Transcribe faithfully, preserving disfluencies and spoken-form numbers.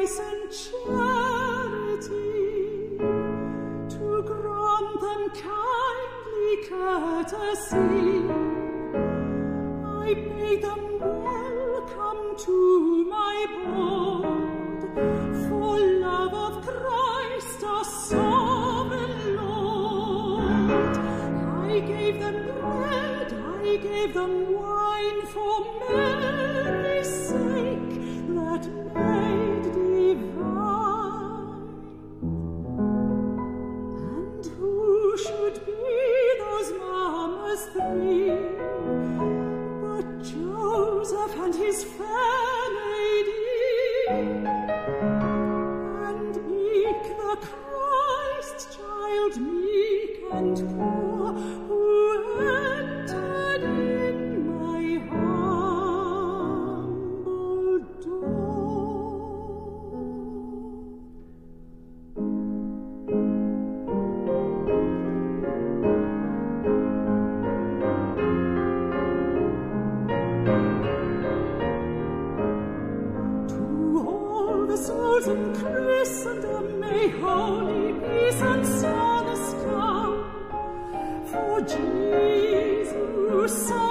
grace and charity, to grant them kindly courtesy. I bade them welcome to my board, for love of Christ our sovereign Lord. I gave them bread, I gave them wine for Mary's sake, that maid divine. And who should be those mammas three but Joseph and his fair lady, and meek the Christ child, meek and poor, who entered in my humble door. To all the souls in Christendom may holy peace and solace come, for Jesus,